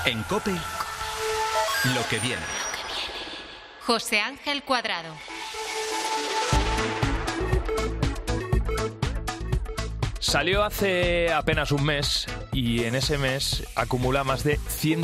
En COPE, lo que viene. José Ángel Cuadrado. Salió hace apenas un mes y en ese mes acumula más de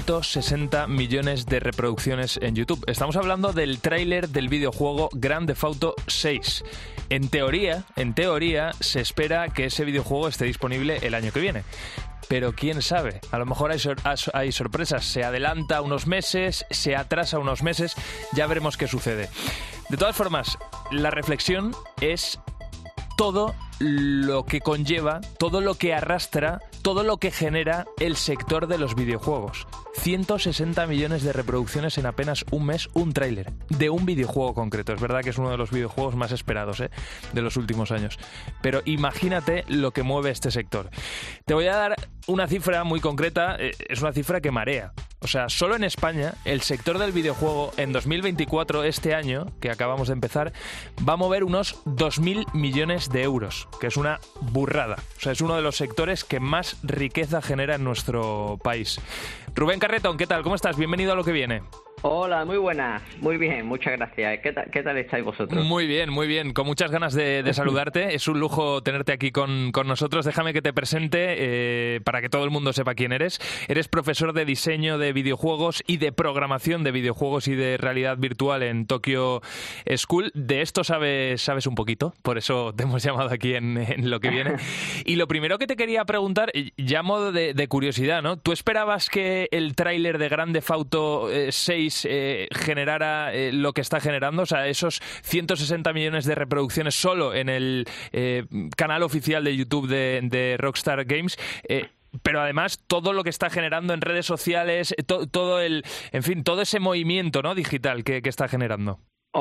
160 millones de reproducciones en YouTube. Estamos hablando del tráiler del videojuego Grand Theft Auto 6. En teoría, se espera que ese videojuego esté disponible el año que viene. Pero quién sabe, a lo mejor hay sorpresas, se adelanta unos meses, se atrasa unos meses, ya veremos qué sucede. De todas formas, la reflexión es todo lo que conlleva, todo lo que arrastra, todo lo que genera el sector de los videojuegos. 160 millones de reproducciones en apenas un mes, un tráiler de un videojuego concreto. Es verdad que es uno de los videojuegos más esperados de los últimos años. Pero imagínate lo que mueve este sector. Te voy a dar una cifra muy concreta, es una cifra que marea. O sea, solo en España, el sector del videojuego en 2024, este año, que acabamos de empezar, va a mover unos 2.000 millones de euros, que es una burrada. O sea, es uno de los sectores que más riqueza genera en nuestro país. Rubén Carretón, ¿qué tal? ¿Cómo estás? Bienvenido a Lo que viene. Hola, muy buenas. Muy bien, muchas gracias. ¿Qué tal estáis vosotros? Muy bien. Con muchas ganas de saludarte. Es un lujo tenerte aquí con nosotros. Déjame que te presente para que todo el mundo sepa quién eres. Eres profesor de diseño de videojuegos y de programación de videojuegos y de realidad virtual en Tokyo School. De esto sabes un poquito, por eso te hemos llamado aquí en Lo que viene. Y lo primero que te quería preguntar, ya a modo de curiosidad, ¿no? ¿Tú esperabas que el tráiler de Grand Theft Auto 6 generara lo que está generando? O sea, esos 160 millones de reproducciones solo en el canal oficial de YouTube de Rockstar Games, pero además todo lo que está generando en redes sociales, todo ese movimiento, ¿no?, digital que está generando.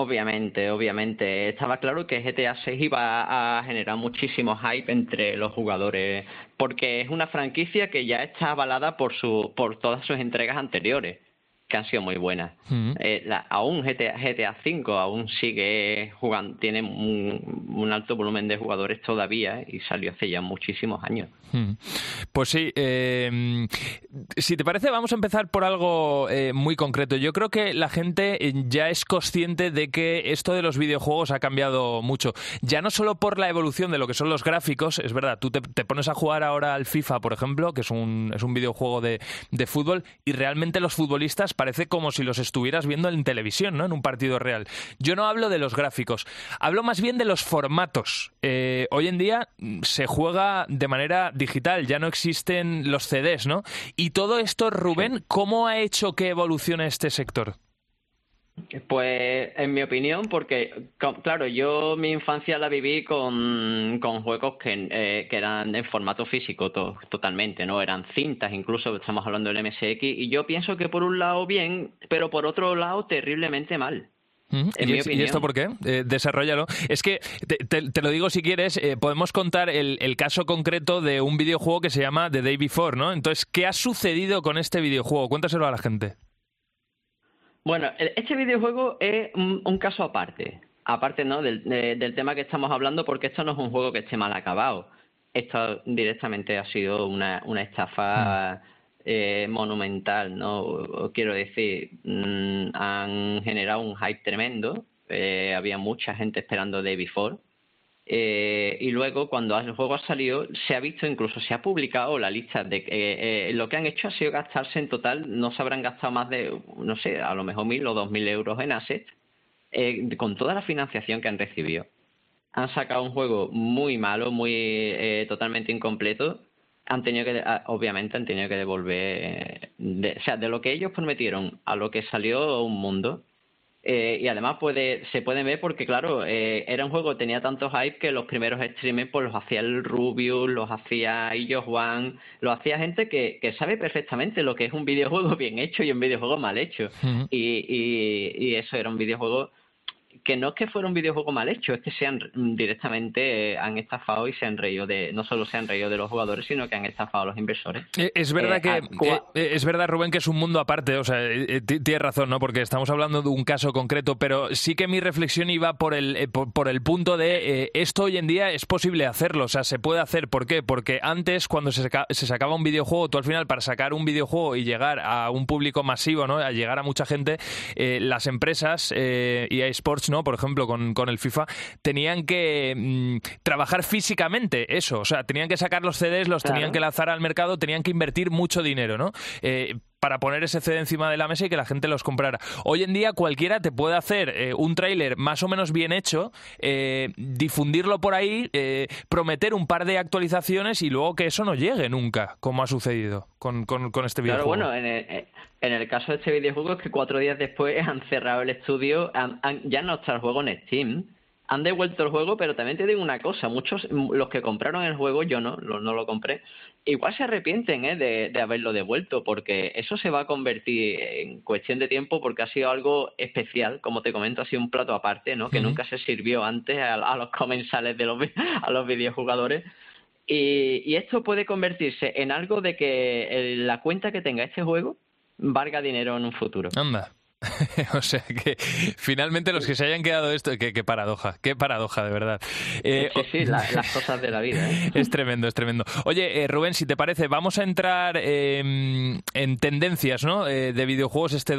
Obviamente. Estaba claro que GTA 6 iba a generar muchísimo hype entre los jugadores, porque es una franquicia que ya está avalada por todas sus entregas anteriores, que han sido muy buenas. Aún GTA 5 aún sigue jugando, tiene un alto volumen de jugadores todavía y salió hace ya muchísimos años. Pues sí, si te parece vamos a empezar por algo muy concreto. Yo creo que la gente ya es consciente de que esto de los videojuegos ha cambiado mucho. Ya no solo por la evolución de lo que son los gráficos, es verdad, tú te pones a jugar ahora al FIFA, por ejemplo, que es un videojuego de fútbol, y realmente los futbolistas parece como si los estuvieras viendo en televisión, ¿no?, en un partido real. Yo no hablo de los gráficos, hablo más bien de los formatos. Hoy en día se juega de manera digital, ya no existen los CDs, ¿no? Y todo esto, Rubén, ¿cómo ha hecho que evolucione este sector? Pues, en mi opinión, porque, claro, yo mi infancia la viví con juegos que eran en formato físico totalmente, ¿no? Eran cintas, incluso estamos hablando del MSX, y yo pienso que por un lado bien, pero por otro lado terriblemente mal. ¿Y esto por qué? Desarróllalo. Es que, te lo digo si quieres, podemos contar el caso concreto de un videojuego que se llama The Day Before, ¿no? Entonces, ¿qué ha sucedido con este videojuego? Cuéntaselo a la gente. Bueno, este videojuego es un caso aparte, ¿no?, del tema que estamos hablando, porque esto no es un juego que esté mal acabado. Esto directamente ha sido una estafa monumental, ¿no? Quiero decir, han generado un hype tremendo, había mucha gente esperando Day Before. Y luego, cuando el juego ha salido, se ha visto, incluso se ha publicado la lista de lo que han hecho ha sido gastarse en total, no se habrán gastado más de, no sé, a lo mejor 1.000 o 2.000 euros en assets, con toda la financiación que han recibido. Han sacado un juego muy malo, muy totalmente incompleto. Obviamente han tenido que devolver, o sea, de lo que ellos prometieron a lo que salió un mundo. Y además se puede ver porque, claro, era un juego que tenía tanto hype que los primeros streamers pues los hacía el Rubius, los hacía Illo Juan, los hacía gente que sabe perfectamente lo que es un videojuego bien hecho y un videojuego mal hecho. Y eso era un videojuego que no es que fuera un videojuego mal hecho, es que directamente han estafado y no solo se han reído de los jugadores, sino que han estafado a los inversores. Es verdad es verdad, Rubén, que es un mundo aparte, o sea, tienes razón, ¿no? Porque estamos hablando de un caso concreto, pero sí que mi reflexión iba por el punto de esto hoy en día es posible hacerlo, o sea, se puede hacer. ¿Por qué? Porque antes, cuando se sacaba un videojuego, tú al final, para sacar un videojuego y llegar a un público masivo, ¿no? A llegar a mucha gente, las empresas, EA Sports, ¿no? Por ejemplo, con el FIFA, tenían que trabajar físicamente eso, o sea, tenían que sacar los CDs, los tenían que lanzar al mercado, tenían que invertir mucho dinero, ¿no? Para poner ese CD encima de la mesa y que la gente los comprara. Hoy en día cualquiera te puede hacer un tráiler más o menos bien hecho, difundirlo por ahí, prometer un par de actualizaciones y luego que eso no llegue nunca, como ha sucedido con este videojuego. Claro, bueno, en el caso de este videojuego es que 4 días después han cerrado el estudio, ya no está el juego en Steam, han devuelto el juego, pero también te digo una cosa, muchos, los que compraron el juego, yo no lo compré, igual se arrepienten de haberlo devuelto, porque eso se va a convertir en cuestión de tiempo, porque ha sido algo especial, como te comento, ha sido un plato aparte, ¿no? Que nunca se sirvió antes a los comensales a los videojugadores. Y esto puede convertirse en algo de que la cuenta que tenga este juego valga dinero en un futuro. Anda. O sea que finalmente los que se hayan quedado esto, qué paradoja, de verdad. Sí, las cosas de la vida, ¿eh? Es tremendo. Oye, Rubén, si te parece, vamos a entrar en tendencias, ¿no? De videojuegos este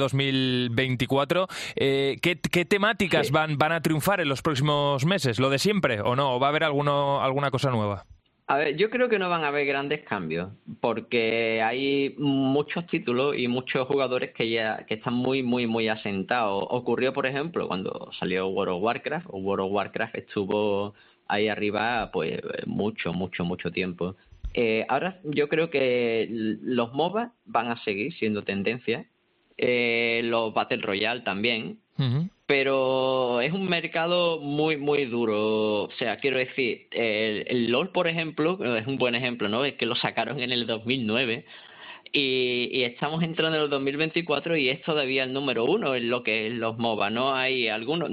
2024. ¿Qué temáticas van a triunfar en los próximos meses? ¿Lo de siempre o no? ¿O va a haber alguna cosa nueva? A ver, yo creo que no van a haber grandes cambios, porque hay muchos títulos y muchos jugadores que están muy, muy, muy asentados. Ocurrió, por ejemplo, cuando salió World of Warcraft, o World of Warcraft estuvo ahí arriba pues mucho tiempo. Ahora yo creo que los MOBA van a seguir siendo tendencia, los Battle Royale también. Pero es un mercado muy, muy duro. O sea, quiero decir, el LoL, por ejemplo, es un buen ejemplo, ¿no? Es que lo sacaron en el 2009 y estamos entrando en el 2024 y es todavía el número 1 en lo que es los MOBA. No hay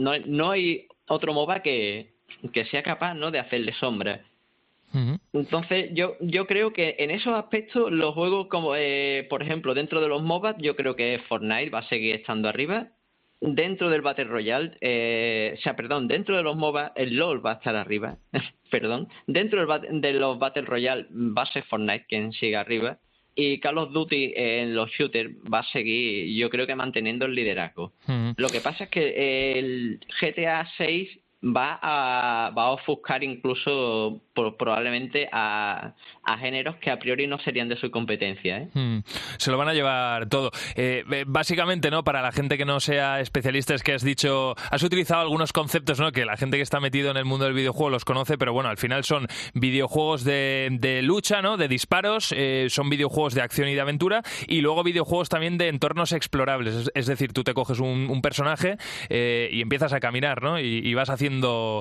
otro MOBA que sea capaz, ¿no?, de hacerle sombra. Entonces yo creo que en esos aspectos los juegos como por ejemplo dentro de los MOBA, yo creo que Fortnite va a seguir estando arriba. Dentro del Battle Royale, dentro de los MOBA, el LoL va a estar arriba. Dentro de los Battle Royale va a ser Fortnite quien siga arriba. Y Call of Duty en los shooters va a seguir, yo creo que manteniendo el liderazgo. Lo que pasa es que el GTA 6 va a ofuscar incluso probablemente a géneros que a priori no serían de su competencia, ¿eh? Se lo van a llevar todo. Básicamente, ¿no? Para la gente que no sea especialista, es que has utilizado algunos conceptos, ¿no?, que la gente que está metido en el mundo del videojuego los conoce, pero bueno, al final son videojuegos de lucha, ¿no?, de disparos, son videojuegos de acción y de aventura, y luego videojuegos también de entornos explorables. Es decir, tú te coges un personaje y empiezas a caminar, ¿no?, y vas haciendo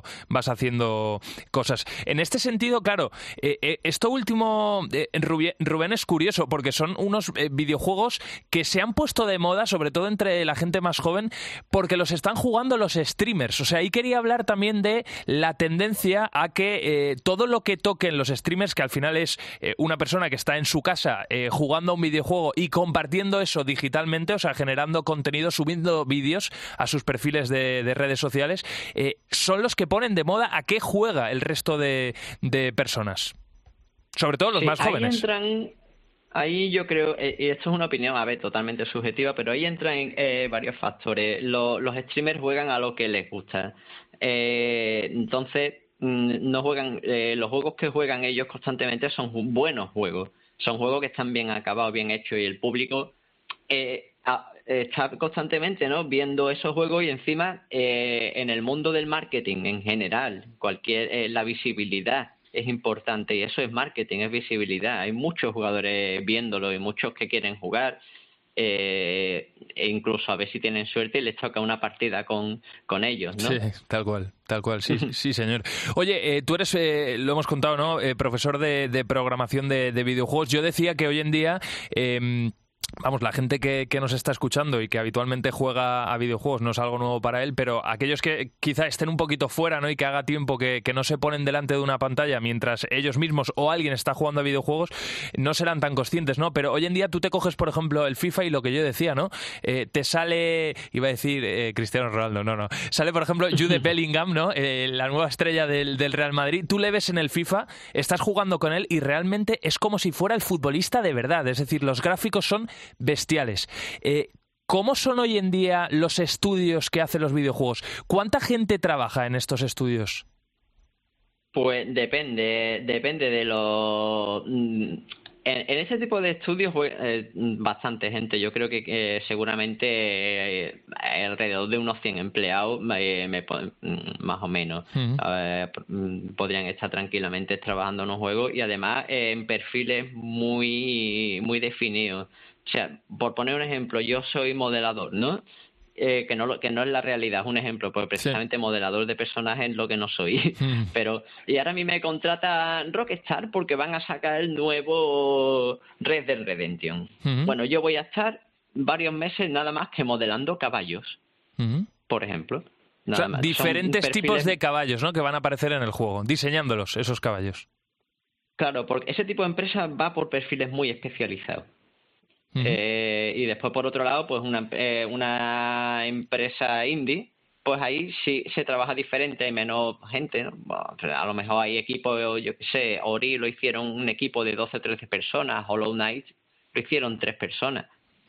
cosas. En este sentido, claro, esto último, Rubén, es curioso porque son unos videojuegos que se han puesto de moda, sobre todo entre la gente más joven, porque los están jugando los streamers. O sea, ahí quería hablar también de la tendencia a que todo lo que toquen los streamers, que al final es una persona que está en su casa jugando a un videojuego y compartiendo eso digitalmente, o sea, generando contenido, subiendo vídeos a sus perfiles de redes sociales, son los que ponen de moda a qué juega el resto de personas, sobre todo los más jóvenes. Ahí yo creo, y esto es una opinión, a ver, totalmente subjetiva, pero ahí entran varios factores. Los streamers juegan a lo que les gusta. Entonces, no juegan, los juegos que juegan ellos constantemente son buenos juegos. Son juegos que están bien acabados, bien hechos, y el público está constantemente, ¿no?, viendo esos juegos. Y encima en el mundo del marketing en general, la visibilidad es importante, y eso es marketing, es visibilidad. Hay muchos jugadores viéndolo y muchos que quieren jugar, e incluso a ver si tienen suerte y les toca una partida con ellos, ¿no? Sí, tal cual, sí, señor. Oye, tú eres, lo hemos contado, ¿no?, profesor de programación de videojuegos. Yo decía que hoy en día vamos, la gente que nos está escuchando y que habitualmente juega a videojuegos no es algo nuevo para él, pero aquellos que quizá estén un poquito fuera, ¿no? Y que haga tiempo que no se ponen delante de una pantalla mientras ellos mismos o alguien está jugando a videojuegos, no serán tan conscientes, ¿no? Pero hoy en día tú te coges, por ejemplo, el FIFA y lo que yo decía, ¿no? Te sale, iba a decir Cristiano Ronaldo, no. Sale, por ejemplo, Jude Bellingham, ¿no? La nueva estrella del Real Madrid. Tú le ves en el FIFA, estás jugando con él y realmente es como si fuera el futbolista de verdad. Es decir, los gráficos son bestiales. ¿Cómo son hoy en día los estudios que hacen los videojuegos? ¿Cuánta gente trabaja en estos estudios? Pues depende de lo... En ese tipo de estudios, bastante gente. Yo creo que seguramente alrededor de unos 100 empleados, más o menos, podrían estar tranquilamente trabajando en un juego y además en perfiles muy, muy definidos. O sea, por poner un ejemplo, yo soy modelador, ¿no? Que no es la realidad, es un ejemplo, porque precisamente modelador de personajes es lo que no soy. Pero y ahora a mí me contrata Rockstar porque van a sacar el nuevo Red Dead Redemption. Bueno, yo voy a estar varios meses nada más que modelando caballos, por ejemplo. Nada más. Diferentes tipos de caballos, ¿no? Que van a aparecer en el juego, diseñándolos, esos caballos. Claro, porque ese tipo de empresa va por perfiles muy especializados. Y después, por otro lado, pues una empresa indie, pues ahí sí se trabaja diferente, hay menos gente, ¿no? Bueno, a lo mejor hay equipos, yo qué sé, Ori lo hicieron un equipo de 12 o 13 personas, Hollow Knight lo hicieron 3 personas.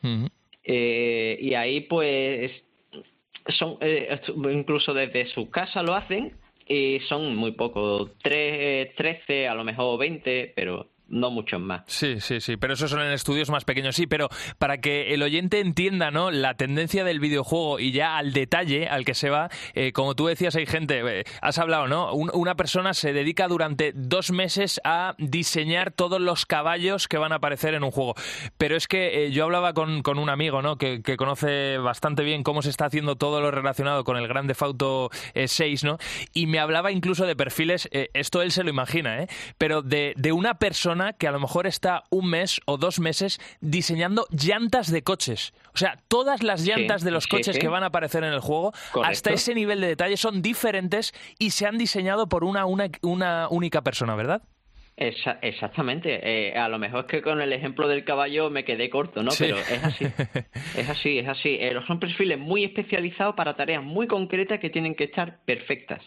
Y ahí pues son incluso desde su casa lo hacen y son muy pocos, 13, a lo mejor 20, pero... no muchos más. Sí, pero esos son en estudios más pequeños, sí, pero para que el oyente entienda, ¿no?, la tendencia del videojuego y ya al detalle al que se va, como tú decías, hay gente, has hablado, ¿no? Una persona se dedica durante 2 meses a diseñar todos los caballos que van a aparecer en un juego, pero es que yo hablaba con un amigo, ¿no?, que conoce bastante bien cómo se está haciendo todo lo relacionado con el Grand Theft Auto 6, ¿no?, y me hablaba incluso de perfiles, esto él se lo imagina, pero de una persona que a lo mejor está 1 mes o 2 meses diseñando llantas de coches. O sea, todas las llantas de los coches que van a aparecer en el juego, hasta ese nivel de detalle, son diferentes y se han diseñado por una única persona, ¿verdad? Exactamente. A lo mejor es que con el ejemplo del caballo me quedé corto, ¿no? Sí. Pero es así. Es así. Son perfiles muy especializados para tareas muy concretas que tienen que estar perfectas.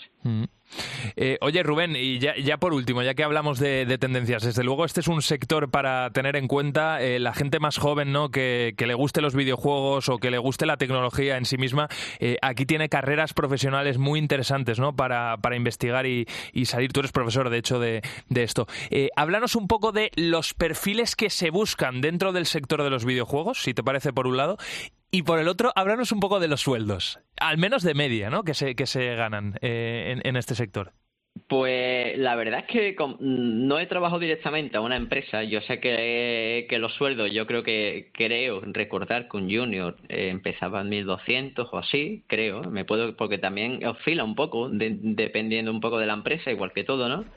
Oye, Rubén, y ya por último, ya que hablamos de tendencias, desde luego este es un sector para tener en cuenta. La gente más joven, ¿no?, que le guste los videojuegos o que le guste la tecnología en sí misma, aquí tiene carreras profesionales muy interesantes, ¿no?, para investigar y salir. Tú eres profesor, de hecho, de esto. Háblanos un poco de los perfiles que se buscan dentro del sector de los videojuegos, si te parece, por un lado, y por el otro, háblanos un poco de los sueldos, al menos de media, ¿no?, que se ganan en este sector. Pues la verdad es que no he trabajado directamente a una empresa. Yo sé que los sueldos, creo recordar que un junior empezaba en 1.200 o así, creo. Porque también oscila un poco, dependiendo un poco de la empresa, igual que todo, ¿no?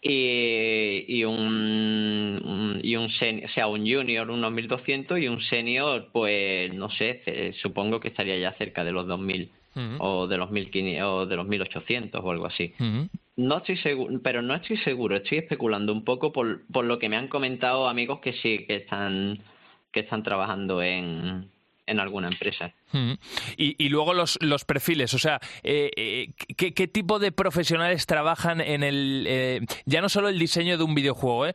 Y un senior, o sea, un junior unos 1.200 y un senior, pues no sé, supongo que estaría ya cerca de los 2.000 o de los 1.500 o de los 1.800 o algo así. No estoy seguro, pero no estoy seguro, estoy especulando un poco por lo que me han comentado amigos que sí que están trabajando en alguna empresa. Y luego los perfiles, o sea, ¿qué tipo de profesionales trabajan en ya no solo el diseño de un videojuego,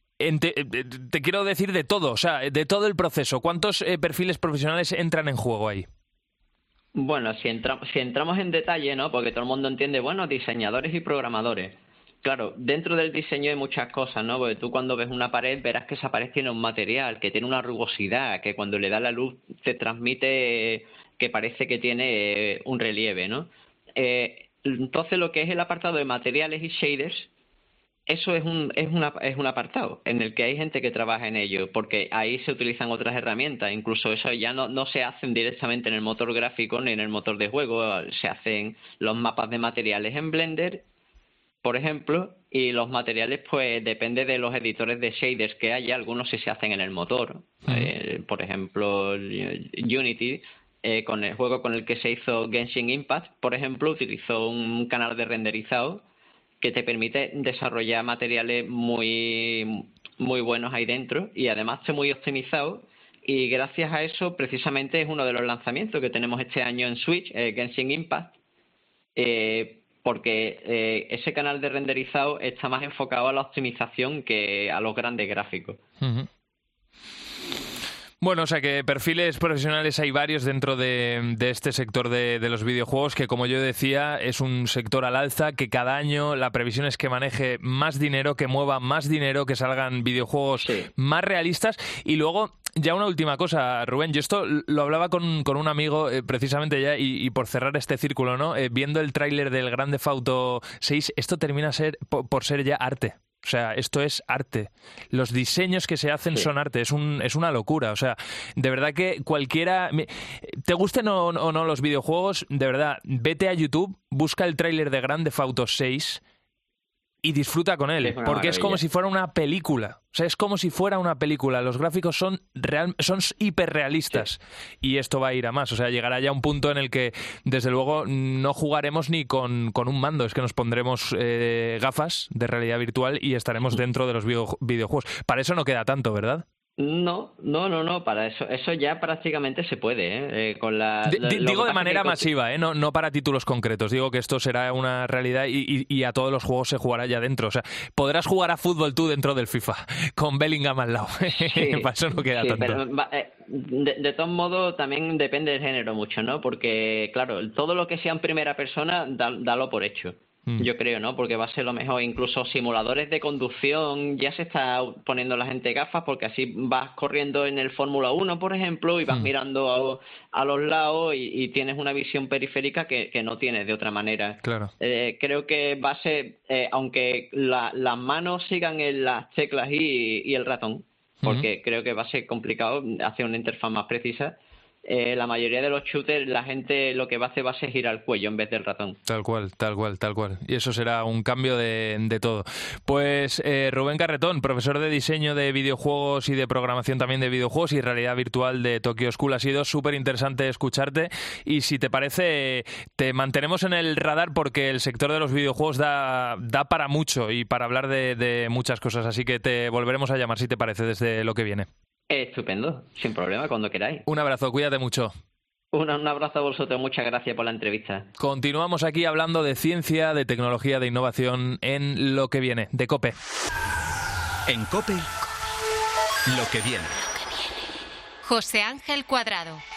te quiero decir de todo, o sea, de todo el proceso? ¿Cuántos perfiles profesionales entran en juego ahí? Bueno, si entramos en detalle, ¿no? Porque todo el mundo entiende, bueno, diseñadores y programadores. Claro, dentro del diseño hay muchas cosas, ¿no? Porque tú cuando ves una pared verás que esa pared tiene un material, que tiene una rugosidad, que cuando le da la luz te transmite que parece que tiene un relieve, ¿no? Entonces lo que es el apartado de materiales y shaders, eso es un apartado en el que hay gente que trabaja en ello, porque ahí se utilizan otras herramientas, incluso eso ya no se hacen directamente en el motor gráfico ni en el motor de juego, se hacen los mapas de materiales en Blender por ejemplo, y los materiales pues depende de los editores de shaders que haya. Algunos sí se hacen en el motor, por ejemplo Unity, con el juego con el que se hizo Genshin Impact, por ejemplo, utilizó un canal de renderizado que te permite desarrollar materiales muy buenos ahí dentro y además está muy optimizado, y gracias a eso precisamente es uno de los lanzamientos que tenemos este año en Switch, Genshin Impact, porque ese canal de renderizado está más enfocado a la optimización que a los grandes gráficos. Bueno, o sea que perfiles profesionales hay varios dentro de este sector de los videojuegos, que como yo decía es un sector al alza, que cada año la previsión es que maneje más dinero, que mueva más dinero, que salgan videojuegos más realistas. Y luego, ya una última cosa, Rubén, yo esto lo hablaba con un amigo precisamente ya, y por cerrar este círculo, ¿no? Viendo el tráiler del Grand Theft Auto 6, esto termina por ser ya arte. O sea, esto es arte. Los diseños que se hacen son arte. Es una locura. O sea, de verdad que cualquiera... Te gusten o no los videojuegos, de verdad, vete a YouTube, busca el tráiler de Grand Theft Auto 6 y disfruta con él. Porque es como si fuera una película. O sea, es como si fuera una película. Los gráficos son hiperrealistas. Y esto va a ir a más. O sea, llegará ya un punto en el que, desde luego, no jugaremos ni con un mando. Es que nos pondremos gafas de realidad virtual y estaremos dentro de los videojuegos. Para eso no queda tanto, ¿verdad? No, para eso ya prácticamente se puede, con digo de manera masiva, no para títulos concretos. Digo que esto será una realidad y a todos los juegos se jugará ya dentro. O sea, podrás jugar a fútbol tú dentro del FIFA, con Bellingham al lado. Para eso no queda tanto. Pero, de todos modos, también depende del género mucho, ¿no? Porque, claro, todo lo que sea en primera persona, dalo por hecho. Yo creo, ¿no? Porque va a ser lo mejor. Incluso simuladores de conducción, ya se está poniendo la gente gafas, porque así vas corriendo en el Fórmula 1, por ejemplo, y vas mirando a los lados y tienes una visión periférica que no tienes de otra manera. Claro. Creo que va a ser, aunque las manos sigan en las teclas y el ratón, porque creo que va a ser complicado hacer una interfaz más precisa. La mayoría de los shooters, la gente lo que va a hacer va a ser girar el cuello en vez del ratón. Tal cual. Y eso será un cambio de todo. Pues Rubén Carretón, profesor de diseño de videojuegos y de programación también de videojuegos y realidad virtual de Tokyo School. Ha sido súper interesante escucharte, y si te parece te mantenemos en el radar, porque el sector de los videojuegos da para mucho y para hablar de muchas cosas, así que te volveremos a llamar si te parece desde lo que viene. Estupendo, sin problema, cuando queráis. Un abrazo, cuídate mucho. Un abrazo a vosotros, muchas gracias por la entrevista. Continuamos aquí hablando de ciencia, de tecnología, de innovación en Lo que viene, de COPE. En COPE, Lo que viene. José Ángel Cuadrado.